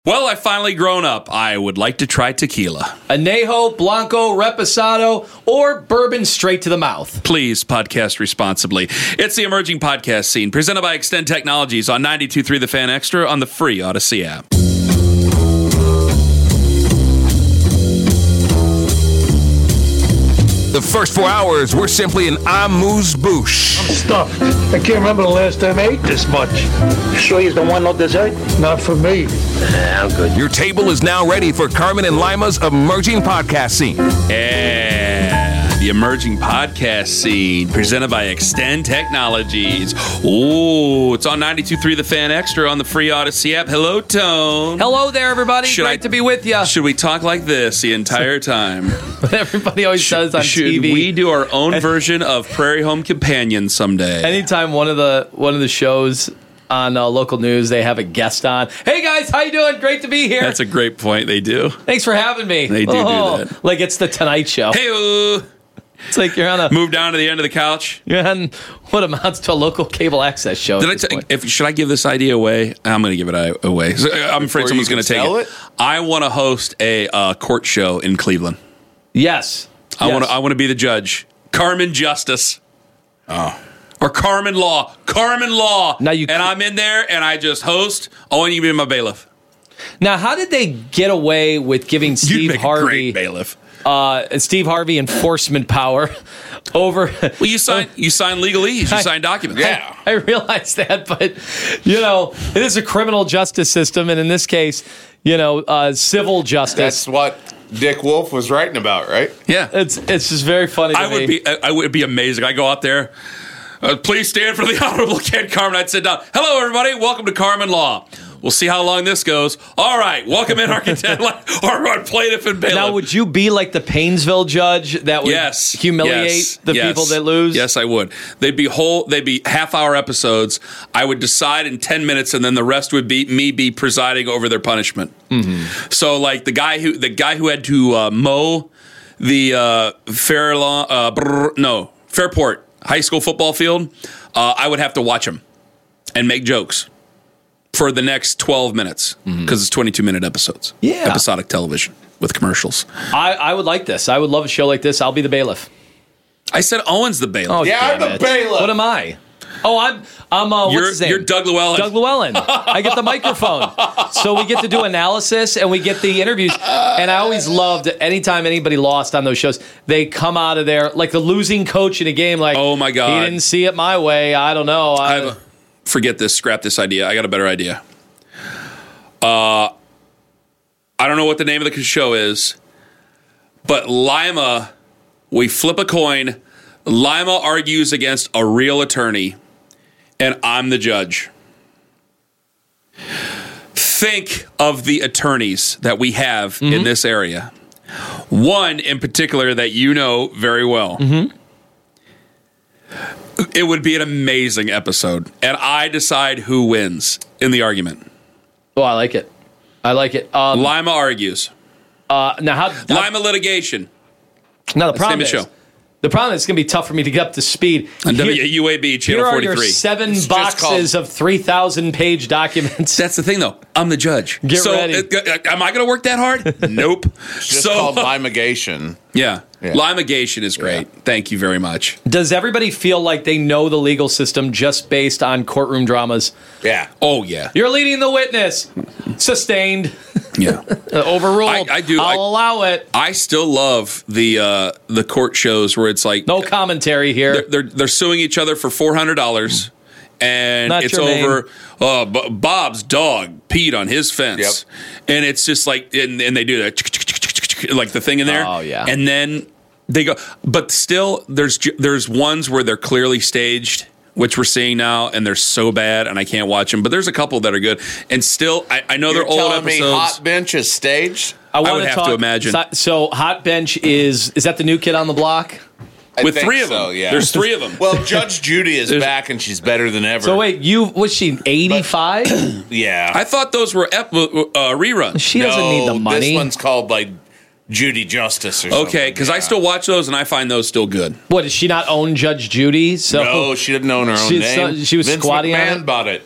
Well, I've finally grown up. I would like to try tequila. Añejo, Blanco, Reposado, or bourbon straight to the mouth. Please podcast responsibly. It's the Emerging Podcast Scene, presented by Extend Technologies on 92.3 The Fan Extra on the free Odyssey app. The first 4 hours were simply an amuse-bouche. I'm stuffed. I can't remember the last time I ate this much. Sure you don't want no dessert? Not for me. I'm good. Your table is now ready for Carmen and Lima's Emerging Podcast Scene. Yeah, the Emerging Podcast Scene, presented by Extend Technologies. Oh, it's on 92.3 The Fan Extra on the free Odyssey app. Hello, Tone. Hello there, everybody. Great to be with you. Should we talk like this the entire time? Everybody always does on Should TV. we do our own version of Prairie Home Companion someday? Anytime one of the shows on local news, they have a guest on. Hey guys, how you doing? Great to be here. That's a great point. They do. Thanks for having me. They do that. Like it's the Tonight Show. Hey, It's like you're on a move down to the end of the couch. you're on what amounts to a local cable access show. Should I give this idea away? I'm going to give it away. I'm afraid someone's going to take it. I want to host a court show in Cleveland. Yes. I want to be the judge. Carmen Justice. Oh. Or Carmen Law. Carmen Law. Now I'm in there and I just host. I want you to be my bailiff. Now, how did they get away with giving You'd Steve make a Harvey great bailiff. Steve Harvey enforcement power over? Well, you sign legalese. You sign documents. Yeah. I realize that, but it is a criminal justice system, and in this case, civil justice. That's what Dick Wolf was writing about, right? Yeah. It's just very funny. I would be amazing. I go out there. Please stand for the Honorable Ken Carmen. I'd sit down. Hello, everybody. Welcome to Carmen Law. We'll see how long this goes. All right. Welcome in our our plaintiff and bailiff. Now, would you be like the Painesville judge that would humiliate the people that lose? Yes, I would. They'd be half-hour episodes. I would decide in 10 minutes, and then the rest would be me presiding over their punishment. Mm-hmm. So, like the guy who had to mow the Fairport High School football field, I would have to watch him and make jokes for the next 12 minutes because it's 22-minute episodes. Yeah. Episodic television with commercials. I would like this. I would love a show like this. I'll be the bailiff. I said Owen's the bailiff. Oh, Yeah, I'm the bailiff. What am I? Oh, I'm what's his name? You're Doug Llewellyn. Doug Llewellyn. I get the microphone. So we get to do analysis and we get the interviews. And I always loved anytime anybody lost on those shows, they come out of there like the losing coach in a game like, oh my God, he didn't see it my way. I don't know. Forget this. Scrap this idea. I got a better idea. I don't know what the name of the show is, but Lima, we flip a coin. Lima argues against a real attorney, and I'm the judge. Think of the attorneys that we have in this area. One in particular that you know very well. Mm-hmm. It would be an amazing episode, and I decide who wins in the argument. Oh, I like it. Lima argues. Lima litigation. Now the problem is, the problem is it's going to be tough for me to get up to speed. On UAB channel 43. Here are your 7 boxes of 3,000-page documents. That's the thing, though. I'm the judge. Get ready. Am I going to work that hard? Nope. It's just called limigation. Yeah. Limigation is great. Yeah. Thank you very much. Does everybody feel like they know the legal system just based on courtroom dramas? Yeah. Oh, yeah. You're leading the witness. Sustained. Yeah. Overruled. I do. I'll allow it. I still love the court shows where it's like no commentary here. They're suing each other for $400, and Not it's your over. Bob's dog peed on his fence, and it's just like, and they do that like the thing in there. Oh yeah, and then they go. But still, there's ones where they're clearly staged, which we're seeing now, and they're so bad, and I can't watch them. But there's a couple that are good, and still, I know they're old episodes. Me Hot Bench is staged? I would have to imagine. So Hot Bench is that the new kid on the block? With 3 of them. Yeah. There's 3 of them. Well, Judge Judy is back, and she's better than ever. So wait, was she 85? Yeah. I thought those were reruns. She doesn't need the money. This one's called like Judy Justice or something. Okay, because I still watch those, and I find those still good. What, does she not own Judge Judy? So no, she didn't own her own name. She was Vince squatting McMahon on it? bought it.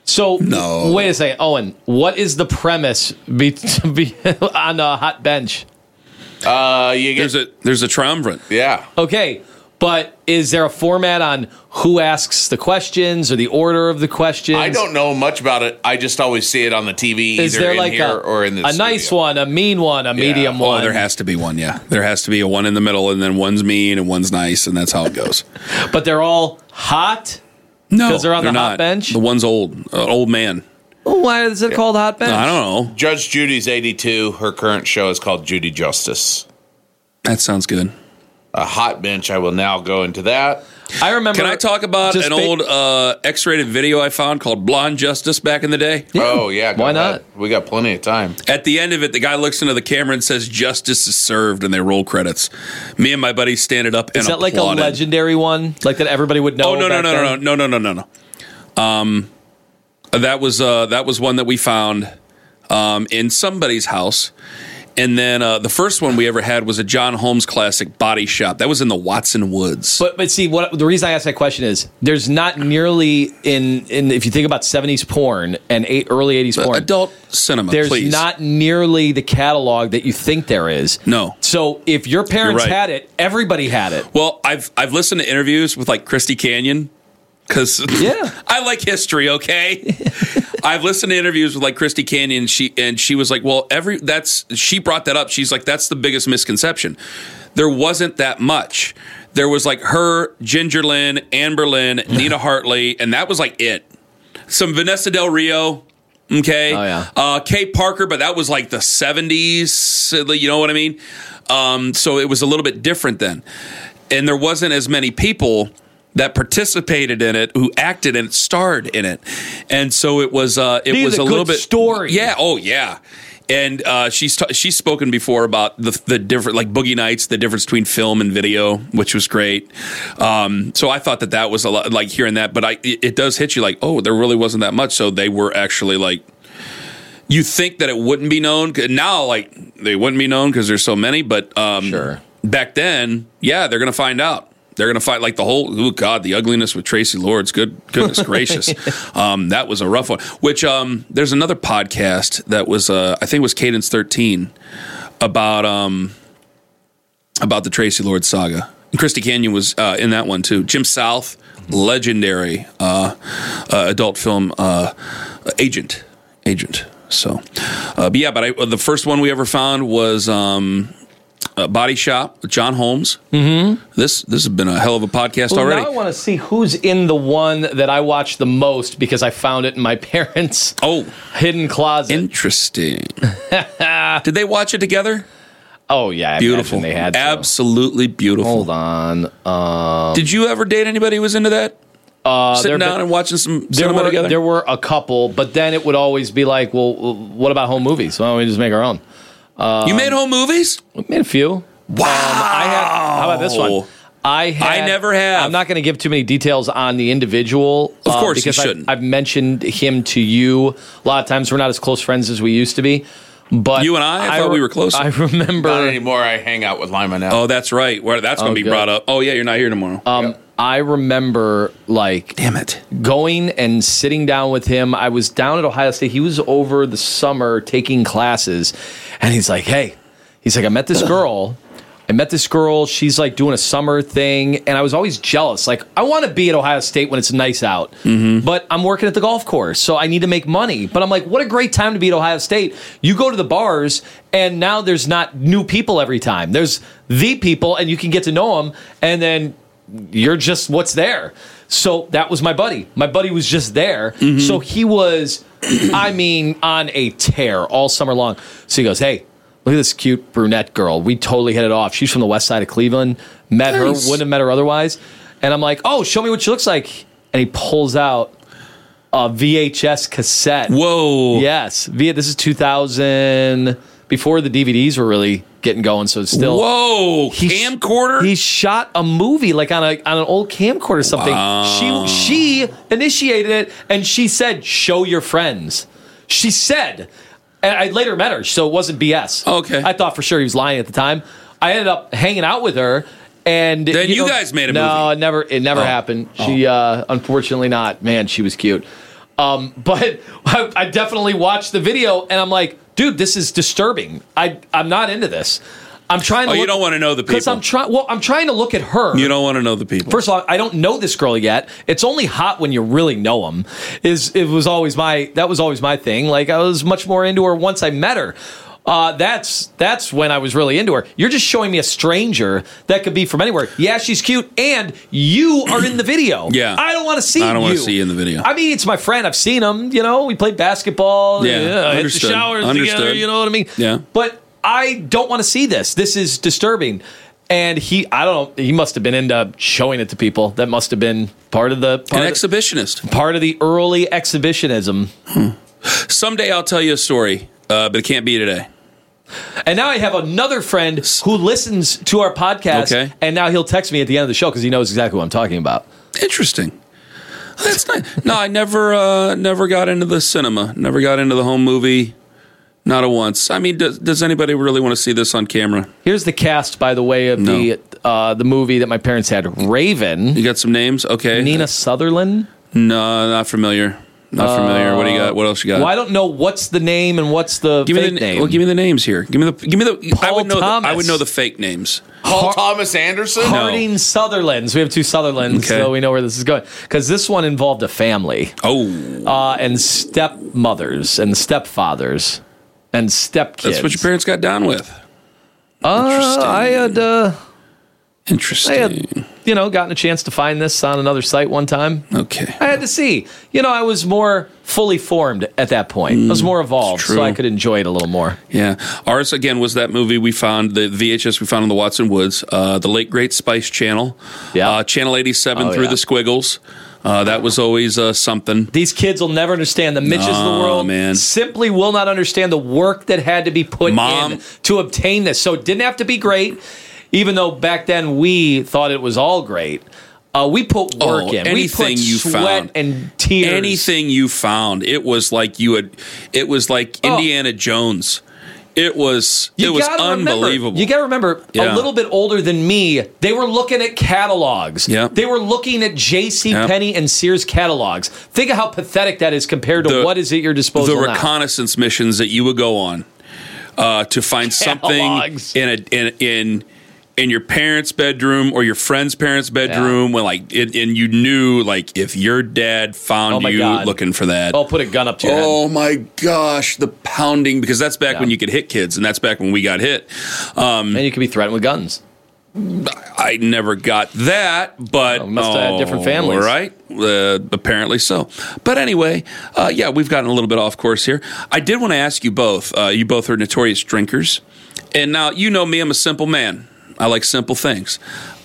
So, No. wait a second. Owen, what is the premise on a hot bench? You get There's a triumvirate. yeah. Okay, but is there a format on who asks the questions or the order of the questions? I don't know much about it. I just always see it on the TV, Is either there in like here or in the a nice studio. one, a mean one, a medium Oh, one? there has to be one, yeah. There has to be a one in the middle, and then one's mean and one's nice, and that's how it goes. But they're all hot? No, 'Cause they're on the hot not. bench? The one's old, old man. Why is it called hot bench? No, I don't know. Judge Judy's 82. Her current show is called Judy Justice. That sounds good. A hot bench. I will now go into that. I remember. Can I talk about just an old X-rated video I found called Blonde Justice back in the day? Oh, yeah. go Why ahead. not? We got plenty of time. At the end of it, the guy looks into the camera and says, "Justice is served," and they roll credits. Me and my buddy standed up and Is that like a applauded. legendary one, like that everybody would know? Oh no back then? no. That was one that we found in somebody's house, and then the first one we ever had was a John Holmes classic, Body Shop. That was in the Watson Woods. But see, what the reason I asked that question is there's not nearly in if you think about 70s porn and early 80s porn, Adult cinema, there's please. not nearly the catalog that you think there is. No. So if your parents You're right. had it, everybody had it. Well, I've listened to interviews with like Christy Canyon because Yeah. I like history. Okay, I've listened to interviews with like Christy Canyon. She was like, well, she brought that up. She's like, that's the biggest misconception. There wasn't that much. There was like her, Ginger Lynn, Amber Lynn, Nina Hartley, and that was like it. Some Vanessa Del Rio. Okay. Oh, yeah. Kate Parker, but that was like the 70s. You know what I mean? So it was a little bit different then. And there wasn't as many people that participated in it, who acted and starred in it. And so it was a good little bit story. Yeah. Oh, yeah. And she's spoken before about the different, like Boogie Nights, the difference between film and video, which was great. So I thought that was a lot, like hearing that, but it does hit you like, oh, there really wasn't that much. So they were actually like, you think that it wouldn't be known now, like they wouldn't be known because there's so many, but Sure. back then, yeah, they're going to find out. They're going to fight like the whole, oh God, the ugliness with Tracy Lords. Goodness gracious. That was a rough one. Which there's another podcast that was, I think it was Cadence 13 about the Tracy Lords saga. And Christy Canyon was in that one too. Jim South, legendary adult film agent. So, but yeah, the first one we ever found was Body Shop with John Holmes. Mm-hmm. This has been a hell of a podcast already. Now I want to see who's in the one that I watched the most because I found it in my parents' hidden closet. Interesting. Did they watch it together? Oh yeah, I Beautiful. imagine they had to. Absolutely beautiful. Hold on. Did you ever date anybody who was into that? Sitting down and watching some cinema together? There were a couple, but then it would always be like, well, what about home movies? Why don't we just make our own? You made home movies? We made a few. Wow. How about this one? I never have. I'm not going to give too many details on the individual. Of course you because shouldn't. I've mentioned him to you. A lot of times we're not as close friends as we used to be. But You and I thought we were closer. I remember. Not anymore. I hang out with Lima now. Oh, that's right. Well, that's going to be good. brought up. Oh, yeah, you're not here tomorrow. I remember like Damn it. going and sitting down with him. I was down at Ohio State. He was over the summer taking classes, and he's like, "Hey," he's like, "I met this girl. She's like doing a summer thing, and I was always jealous. Like, I want to be at Ohio State when it's nice out, but I'm working at the golf course, so I need to make money. But I'm like, what a great time to be at Ohio State. You go to the bars, and now there's not new people every time. There's the people, and you can get to know them, and then you're just what's there. So that was my buddy. My buddy was just there. So he was, I mean, on a tear all summer long. So he goes, hey, look at this cute brunette girl. We totally hit it off. She's from the west side of Cleveland. Met her, wouldn't have met her otherwise. And I'm like, oh, show me what she looks like. And he pulls out a VHS cassette. Whoa. Yes. This is 2000, before the DVDs were really getting going, so it's still... Whoa. He Camcorder? He shot a movie like on an old camcorder or something. Wow. She initiated it, and she said, show your friends. She said... And I later met her, so it wasn't BS. Okay. I thought for sure he was lying at the time. I ended up hanging out with her, and Then you guys made a movie. No, it never happened. She, unfortunately, not. Man, she was cute. But I definitely watched the video, and I'm like, dude, this is disturbing. I'm not into this. I'm trying to. You don't want to know the people. Because I'm trying to look at her. You don't want to know the people. First of all, I don't know this girl yet. It's only hot when you really know them. That was always my thing. Like, I was much more into her once I met her. That's when I was really into her. You're just showing me a stranger that could be from anywhere. Yeah, she's cute, and you are in the video. Yeah, I don't want to see you. I don't want to see you in the video. I mean, it's my friend. I've seen him. We played basketball. Yeah, hit the showers together. You know what I mean? Yeah. But I don't want to see this. This is disturbing. And I don't know, he must have been into showing it to people. That must have been part of the... exhibitionist. Part of the early exhibitionism. Someday I'll tell you a story, but it can't be today. And now I have another friend who listens to our podcast, and now he'll text me at the end of the show because he knows exactly what I'm talking about. Interesting. That's nice. No, I never got into the cinema. Never got into the home movie. Not a once. I mean, does anybody really want to see this on camera? Here's the cast, by the way, of the movie that my parents had, Raven. You got some names? Okay. Nina Sutherland? No, not familiar. Not familiar. What do you got? What else you got? Well, I don't know what's the name and what's the fake name. Well, give me the names here. Give me the. Paul Thomas. I would know the fake names. Paul Thomas Anderson? Harding Sutherlands. We have two Sutherlands, so we know where this is going. Because this one involved a family. Oh. And stepmothers and stepfathers and stepkids. That's what your parents got down with. Interesting. I had, gotten a chance to find this on another site one time. Okay. I had to see. I was more fully formed at that point. I was more evolved, so I could enjoy it a little more. Yeah. Ours, again, was that movie we found, the VHS we found in the Watson Woods, the late, great Spice Channel. Yeah. Channel 87 through the Squiggles. That was always something. These kids will never understand. The Mitches of the world simply will not understand the work that had to be put in to obtain this. So it didn't have to be great. Even though back then we thought it was all great, we put work in. Anything we put you sweat found. and tears. Anything you found, it was like It was like Indiana Jones. It was unbelievable. You got to remember, a little bit older than me, they were looking at catalogs. Yeah. They were looking at JCPenney and Sears catalogs. Think of how pathetic that is compared to what is at your disposal now. The reconnaissance missions that you would go on to find catalogs. Something in your parents' bedroom or your friend's parents' bedroom, when and you knew, if your dad found you looking for that. I'll put a gun up to your head. Oh my gosh, the pounding, because that's back when you could hit kids, and that's back when we got hit. And you could be threatened with guns. I never got that, but must have had different families, right? Apparently so. But anyway, we've gotten a little bit off course here. I did want to ask you both. You both are notorious drinkers, and now you know me. I'm a simple man. I like simple things.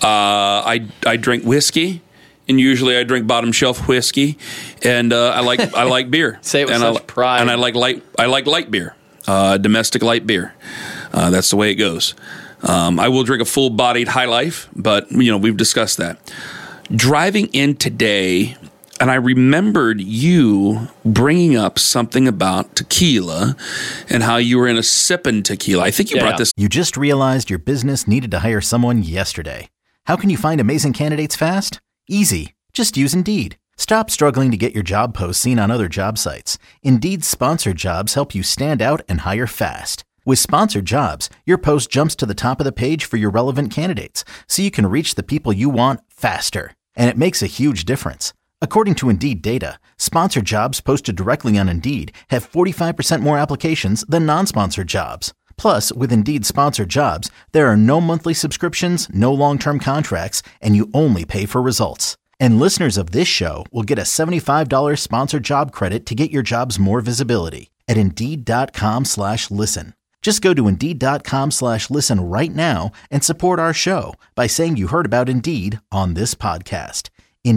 I drink whiskey, and usually I drink bottom shelf whiskey, and I like beer. Say it with such pride. And I like light beer, domestic light beer. That's the way it goes. I will drink a full bodied High Life, but we've discussed that. Driving in today, and I remembered you bringing up something about tequila and how you were in a sipping tequila. I think you brought this. You just realized your business needed to hire someone yesterday. How can you find amazing candidates fast? Easy. Just use Indeed. Stop struggling to get your job posts seen on other job sites. Indeed's sponsored jobs help you stand out and hire fast. With sponsored jobs, your post jumps to the top of the page for your relevant candidates, so you can reach the people you want faster. And it makes a huge difference. According to Indeed data, sponsored jobs posted directly on Indeed have 45% more applications than non-sponsored jobs. Plus, with Indeed sponsored jobs, there are no monthly subscriptions, no long-term contracts, and you only pay for results. And listeners of this show will get a $75 sponsored job credit to get your jobs more visibility at Indeed.com/listen. Just go to Indeed.com/listen right now and support our show by saying you heard about Indeed on this podcast.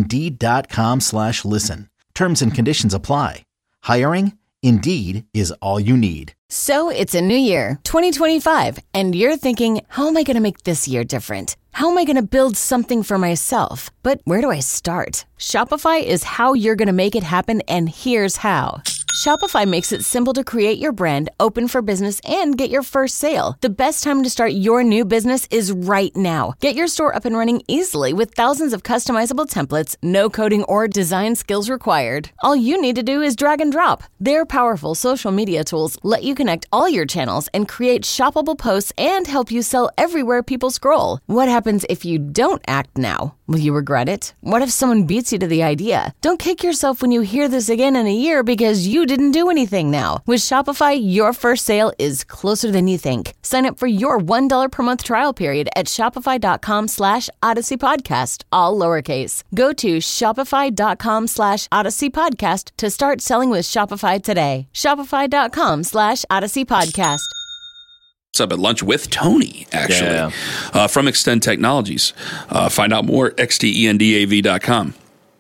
Indeed.com/listen. Terms and conditions apply. Hiring? Indeed is all you need. So it's a new year, 2025, and you're thinking, how am I going to make this year different? How am I going to build something for myself? But where do I start? Shopify is how you're going to make it happen, and here's how. Shopify makes it simple to create your brand, open for business, and get your first sale. The best time to start your new business is right now. Get your store up and running easily with thousands of customizable templates, no coding or design skills required. All you need to do is drag and drop. Their powerful social media tools let you connect all your channels and create shoppable posts and help you sell everywhere people scroll. What happens if you don't act now? Will you regret it? What if someone beats you to the idea? Don't kick yourself when you hear this again in a year because you didn't do anything now. With Shopify, your first sale is closer than you think. Sign up for your $1 per month trial period at shopify.com/Odyssey Podcast, all lowercase. Go to shopify.com/Odyssey Podcast to start selling with Shopify today. Shopify.com/Odyssey Podcast. Up at lunch with Tony, actually, from Extend Technologies. Find out more, xtendav.com.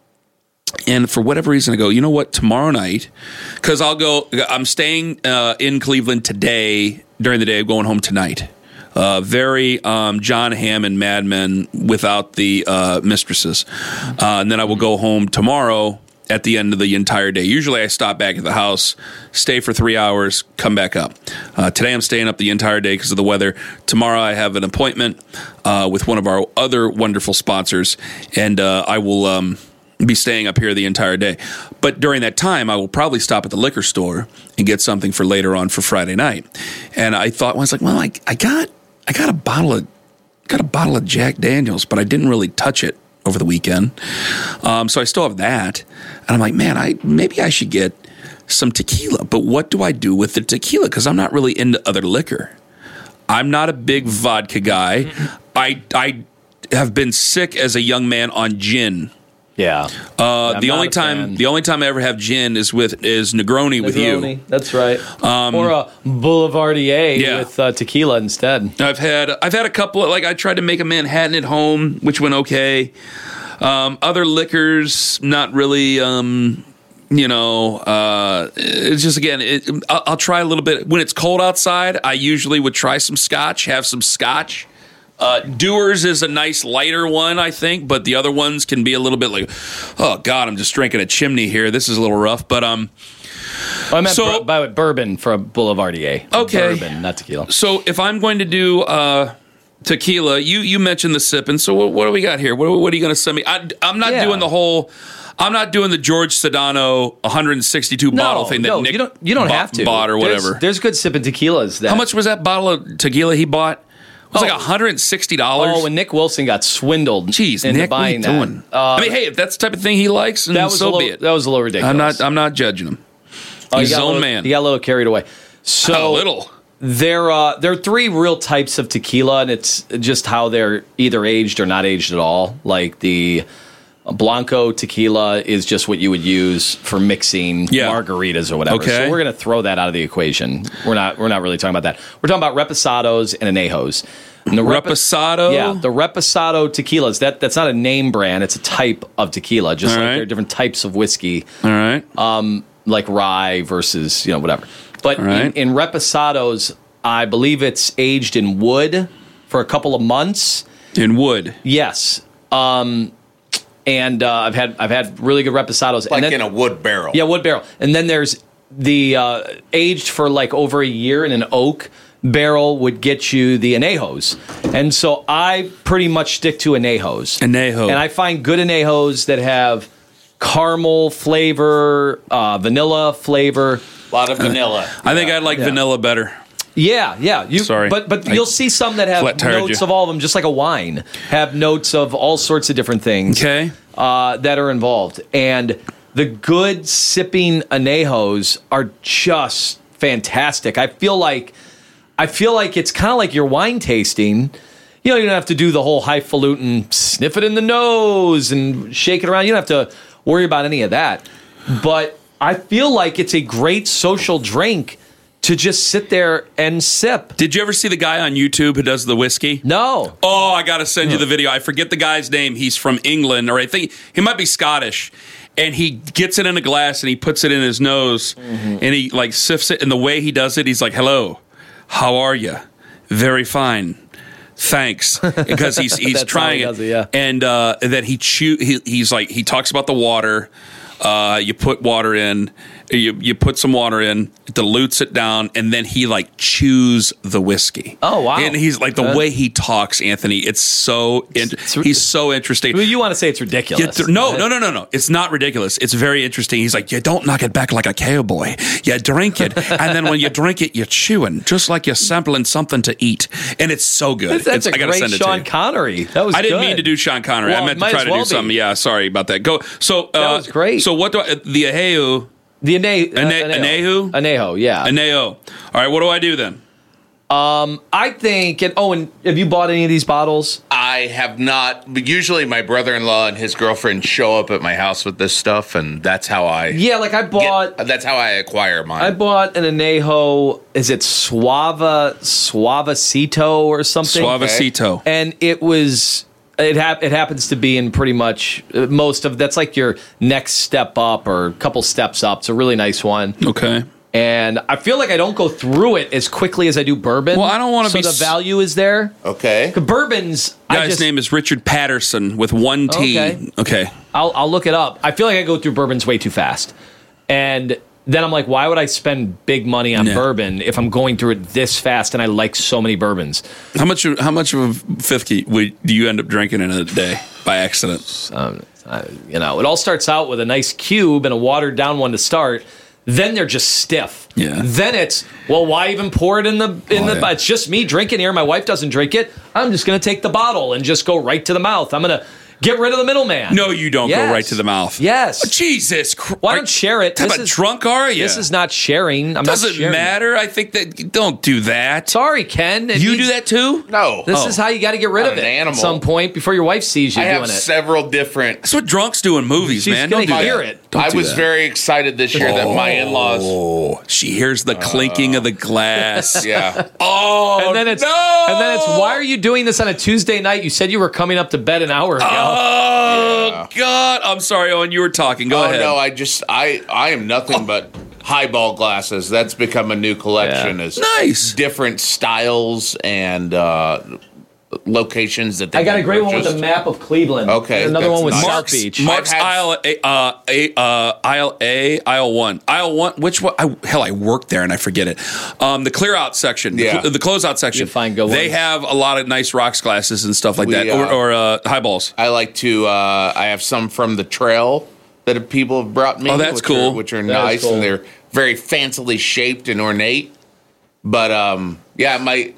And for whatever reason, I go, you know what, tomorrow night, because I'm staying in Cleveland today during the day, going home tonight. Very John Hamm and Mad Men without the mistresses. And then I will go home tomorrow at the end of the entire day. Usually I stop back at the house, stay for 3 hours, come back up. Today I'm staying up the entire day because of the weather. Tomorrow I have an appointment with one of our other wonderful sponsors, and I will be staying up here the entire day. But during that time, I will probably stop at the liquor store and get something for later on for Friday night. And I thought, I got a bottle of Jack Daniels, but I didn't really touch it over the weekend. So I still have that. And I'm like, man, maybe I should get some tequila. But what do I do with the tequila? Because I'm not really into other liquor. I'm not a big vodka guy. I have been sick as a young man on gin. Yeah. The only time I ever have gin is Negroni with you. That's right. Or a Boulevardier with tequila instead. I've had a couple of, I tried to make a Manhattan at home, which went okay. Other liquors, not really. It's just, again, I'll try a little bit when it's cold outside. I usually would try some scotch, have some scotch. Dewar's is a nice lighter one, I think, but the other ones can be a little bit like, oh God, I'm just drinking a chimney here. This is a little rough, but I meant by bourbon for a Boulevardier. Okay, bourbon, not tequila. So if I'm going to do tequila, you mentioned the sipping. So what do we got here? What are you going to send me? I'm not doing the whole. I'm not doing the George Sedano 162 bottle thing that Nick you don't have to bought or whatever. There's good sipping tequilas. How much was that bottle of tequila he bought? It was like $160. Oh, when Nick Wilson got swindled. Jeez, into Nick, buying what are you doing? I mean, hey, if that's the type of thing he likes, then so be it. That was a little ridiculous. I'm not judging him. He's his own man. He got a little carried away. So a little. There are three real types of tequila, and it's just how they're either aged or not aged at all. Like the Blanco tequila is just what you would use for mixing margaritas or whatever. Okay. So we're going to throw that out of the equation. We're not really talking about that. We're talking about reposados and anejos. And the Reposado? Yeah, the Reposado tequilas. That's not a name brand. It's a type of tequila. Just like there are different types of whiskey. All right. Like rye versus, whatever. But in Reposados, I believe it's aged in wood for a couple of months. In wood? Yes. And I've had really good Reposados. Like in a wood barrel. Yeah, wood barrel. And then there's the aged for like over a year in an oak barrel would get you the anejos. And so I pretty much stick to anejos. Anejo. And I find good anejos that have caramel flavor, vanilla flavor. A lot of vanilla. I think I like vanilla better. Yeah. Sorry. But you'll see some that have notes of all of them, just like a wine, have notes of all sorts of different things that are involved. And the good sipping anejos are just fantastic. I feel like it's kind of like your wine tasting. You don't have to do the whole highfalutin sniff it in the nose and shake it around. You don't have to worry about any of that. But I feel like it's a great social drink to just sit there and sip. Did you ever see the guy on YouTube who does the whiskey? No. Oh, I got to send you the video. I forget the guy's name. He's from England, or I think he might be Scottish. And he gets it in a glass and he puts it in his nose and he sips it. And the way he does it, he's like, "Hello, how are you? Very fine. Thanks," because he's trying it, and then he talks about the water. You put water in, You put some water in, it dilutes it down, and then he like chews the whiskey. Oh, wow. And he's like the way he talks, Anthony. It's so he's so interesting. Well, you want to say it's ridiculous? No. It's not ridiculous. It's very interesting. He's like, you don't knock it back like a cowboy. You drink it, and then when you drink it, you're chewing just like you're sampling something to eat, and it's so good. That's I a gotta great send it Sean to you. Connery. That was. I didn't good. mean to do Sean Connery. Well, I meant to might try as to well do something. be. Yeah, sorry about that. Go. So that was great. So what do the Anehu? The Anehu? Aneho, yeah. Aneho. All right, what do I do then? I think, and have you bought any of these bottles? I have not. But usually, my brother-in-law and his girlfriend show up at my house with this stuff, and that's how I. Yeah, like I bought. That's how I acquire mine. I bought an Anejo. Is it Suavecito or something? Suavecito. And it was. It happens to be in pretty much most of. That's like your next step up or a couple steps up. It's a really nice one. Okay. And I feel like I don't go through it as quickly as I do bourbon. Well, I don't want to be. So the value is there. Okay. The bourbons. Guy's name is Richard Patterson with one T. Okay. I'll look it up. I feel like I go through bourbons way too fast, and then I'm like, why would I spend big money on bourbon if I'm going through it this fast? And I like so many bourbons. How much of a 50 do you end up drinking in a day by accident? It all starts out with a nice cube and a watered down one to start. Then they're just stiff. Yeah. Then it's, well, why even pour it in the it's just me drinking here. My wife doesn't drink it. I'm just going to take the bottle and just go right to the mouth. I'm going to get rid of the middleman. No, you don't go right to the mouth. Yes. Oh, Jesus Christ. Why don't share it? How drunk are you? This is not sharing. Doesn't matter. I think that don't do that. Sorry, Ken. You do that too? No. This is how you got to get rid of it at some point before your wife sees you doing it. I have several different. That's what drunks do in movies, man. Don't do hear that. it. I was very excited this year that my in-laws. Oh, she hears the clinking of the glass. Yeah. Oh, and then it's why are you doing this on a Tuesday night? You said you were coming up to bed an hour ago. Oh God! I'm sorry, Owen. You were talking. Go ahead. No, I am nothing but highball glasses. That's become a new collection. Yeah. Is nice. Different styles and locations that they I got a great one with a map of Cleveland. Okay, another one with nice. South Beach. Mark's aisle aisle one. Which one? I worked there and I forget it. The clear out section. Yeah. The closeout section. You find good They ones. have a lot of nice rocks glasses and stuff like that, or highballs. I like to. I have some from the trail that people have brought me. Oh, that's cool. Which are nice and they're very fancily shaped and ornate. But yeah,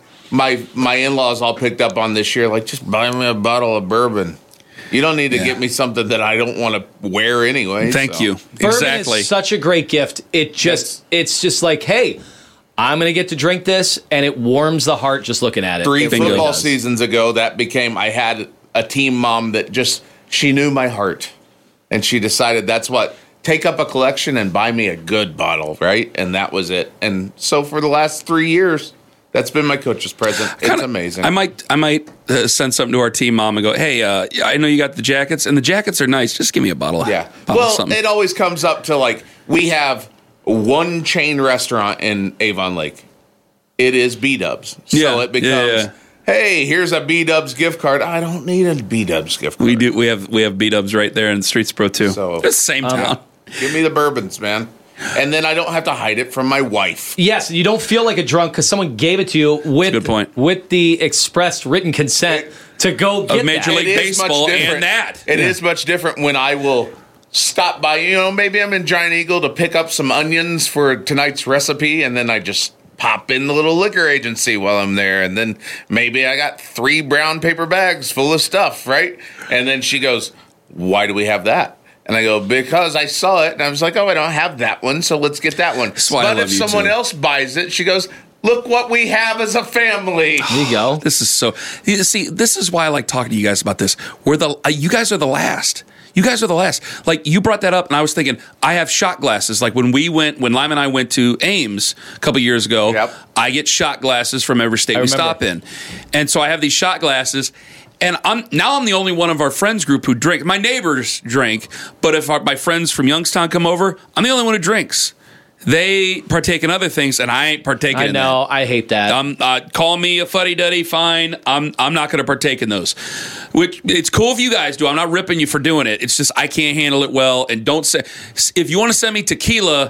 my in-laws all picked up on this year. Like, just buy me a bottle of bourbon. You don't need to get me something that I don't want to wear anyway. Thank you. Bourbon Exactly. is such a great gift. It's just like, hey, I'm going to get to drink this, and it warms the heart just looking at it. Three It really football does. seasons ago, that became. I had a team mom that she knew my heart, and she decided that's what. Take up a collection and buy me a good bottle, right? And that was it. And so for the last 3 years, that's been my coach's present. It's amazing. I might send something to our team mom and go, hey, I know you got the jackets, and the jackets are nice. Just give me a bottle of Well, something. it always comes up to, like, we have one chain restaurant in Avon Lake. It is B-Dubs. So it becomes, hey, here's a B-Dubs gift card. I don't need a B-Dubs gift card. We do. We have B-Dubs right there in Streetsboro too. So, it's the same town. Give me the bourbons, man. And then I don't have to hide it from my wife. Yes, you don't feel like a drunk because someone gave it to you with good point. With the expressed written consent to go get of Major that. League Baseball and that. It is much different when I will stop by. Maybe I'm in Giant Eagle to pick up some onions for tonight's recipe, and then I just pop in the little liquor agency while I'm there, and then maybe I got 3 brown paper bags full of stuff, right? And then she goes, "Why do we have that?" And I go, because I saw it, and I was like, oh, I don't have that one, so let's get that one. But if someone else buys it, she goes, look what we have as a family. There you go. This is so. See, this is why I like talking to you guys about this. You guys are the last. You guys are the last. Like, you brought that up, and I was thinking, I have shot glasses. Like, when Lime and I went to Ames a couple years ago, I get shot glasses from every state we stop in. And so I have these shot glasses. And I'm the only one of our friends group who drink. My neighbors drink, but if my friends from Youngstown come over, I'm the only one who drinks. They partake in other things, and I ain't partaking in that. I know. I hate that. Call me a fuddy-duddy, fine. I'm not going to partake in those. Which, it's cool if you guys do. I'm not ripping you for doing it. It's just I can't handle it well. And don't say... If you want to send me tequila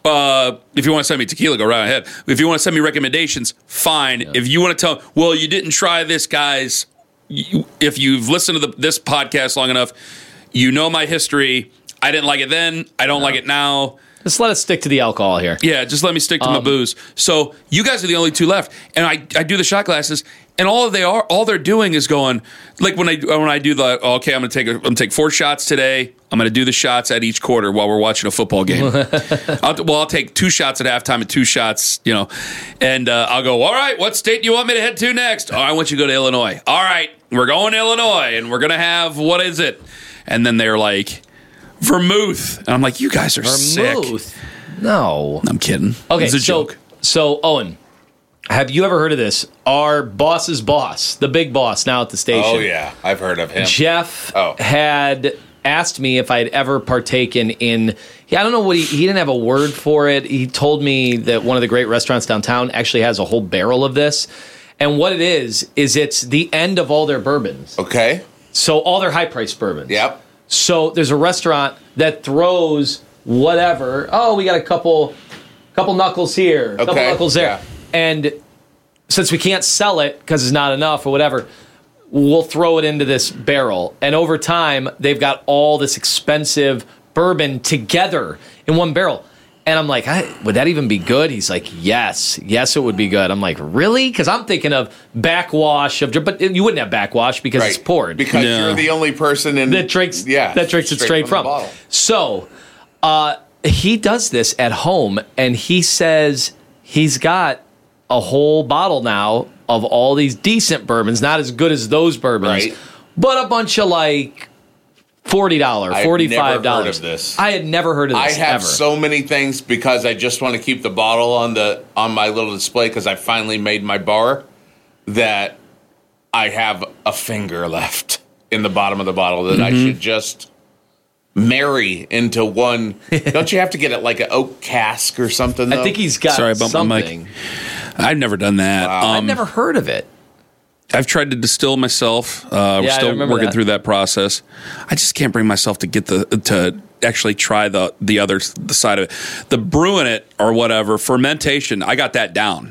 if you want to send me tequila, go right ahead. If you want to send me recommendations, fine. Yeah. If you want to tell, well, you didn't try this, guys. If you've listened to this podcast long enough, you know my history. I didn't like it then. I don't like it now. Just let us stick to the alcohol here. Yeah, just let me stick to my booze. So you guys are the only two left, and I do the shot glasses, and all they're doing is going like when I do the okay, I'm gonna take 4 shots today. I'm gonna do the shots at each quarter while we're watching a football game. I'll take 2 shots at halftime and 2 shots, and I'll go. All right, what state do you want me to head to next? Oh, I want you to go to Illinois. All right, we're going to Illinois, and we're gonna have what is it? And then they're like. Vermouth. And I'm like, you guys are Vermouth? Sick. No. I'm kidding. Okay, it's a joke. So, Owen, have you ever heard of this? Our boss's boss, the big boss now at the station. Oh, yeah. I've heard of him. Jeff had asked me if I'd ever partaken in, I don't know what he didn't have a word for it. He told me that one of the great restaurants downtown actually has a whole barrel of this. And what it is it's the end of all their bourbons. Okay. So all their high-priced bourbons. Yep. So there's a restaurant that throws whatever. Oh, we got a couple knuckles here, a couple knuckles there. Yeah. And since we can't sell it because it's not enough or whatever, we'll throw it into this barrel. And over time, they've got all this expensive bourbon together in one barrel. And I'm like, would that even be good? He's like, yes, it would be good. I'm like, really? Because I'm thinking of backwash but you wouldn't have backwash because it's poured. Because you're the only person that drinks it straight from. So he does this at home, and he says he's got a whole bottle now of all these decent bourbons, not as good as those bourbons, but a bunch of like. $40, $45. Never heard of this. I had never heard of this. I have so many things because I just want to keep the bottle on my little display because I finally made my bar that I have a finger left in the bottom of the bottle that I should just marry into one. Don't you have to get it like an oak cask or something? Though? I think he's got Sorry, I bumped something. My mic. I've never done that. Wow. I've never heard of it. I've tried to distill myself. We're still working through that process. I just can't bring myself to get to actually try the side of it. The brewing it or whatever, fermentation, I got that down.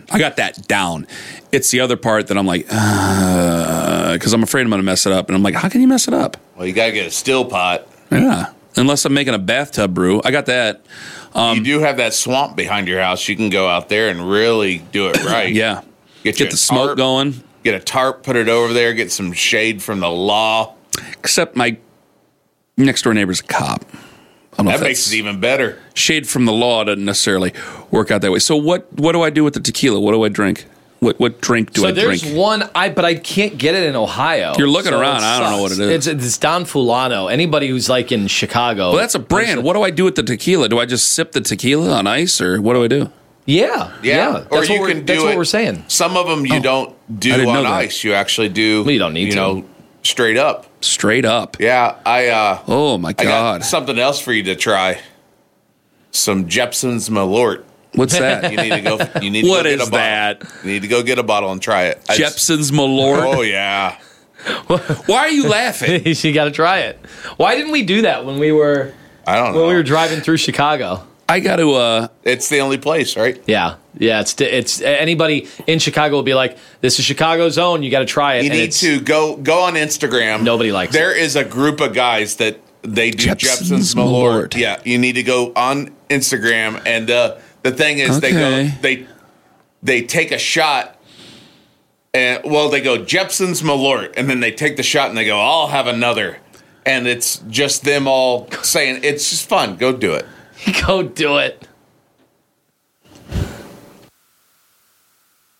It's the other part that I'm like, because I'm afraid I'm going to mess it up. And I'm like, how can you mess it up? Well, you got to get a still pot. Yeah. Unless I'm making a bathtub brew. I got that. You do have that swamp behind your house. You can go out there and really do it right. Yeah. Get the smoke going. Get a tarp, put it over there, get some shade from the law. Except my next door neighbor's a cop. That makes it even better. Shade from the law doesn't necessarily work out that way. So what do I do with the tequila? What do I drink? What drink do I drink? So there's one, but I can't get it in Ohio. You're looking around. I don't know what it is. It's Don Fulano. Anybody who's like in Chicago. Well, that's a brand. What do I do with the tequila? Do I just sip the tequila on ice, or what do I do? Yeah. Or you can do that's what we're saying. Some of them you don't do on ice. You actually do. Well, you don't need to. Straight up. Straight up. Yeah. Oh my God. I got something else for you to try. Some Jeppson's Malort. What's that? You need to go. You need to what go get is a bottle. that? You need to go get a bottle and try it. Jeppson's Malort. Oh yeah. Why are you laughing? You got to try it. Why didn't we do that when we were? I don't know. When we were driving through Chicago. I got to. It's the only place, right? Yeah. It's anybody in Chicago will be like, "This is Chicago's own. You got to try it." You need to go on Instagram. Nobody likes it. There is a group of guys that they do Jeppson's Malort. Yeah, you need to go on Instagram, and the thing is, they take a shot, and they go Jeppson's Malort, and then they take the shot and they go, "I'll have another," and it's just them all saying it's just fun. Go do it. Go do it.